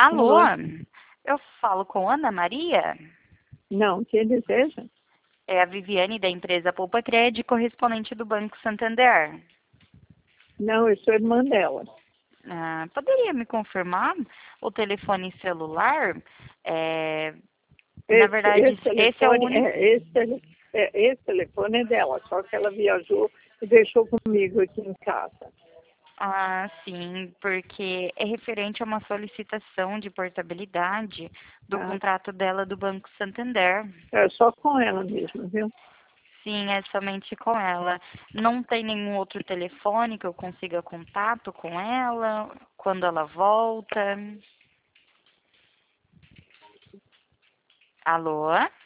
Alô, Alô? eu falo com Ana Maria? Não, quem deseja? É a Viviane da empresa Poupa Cred, correspondente do Banco Santander. Não, eu sou irmã dela. Poderia me confirmar o telefone celular? É, na Esse, verdade, esse esse é o telefone único. esse telefone é dela, só que ela viajou e deixou comigo aqui em casa. Ah, sim, porque é referente a uma solicitação de portabilidade do Tá? contrato dela do Banco Santander. É só com ela mesmo, viu? Sim, é somente com ela. Não tem nenhum outro telefone que eu consiga contato com ela quando ela volta? Alô?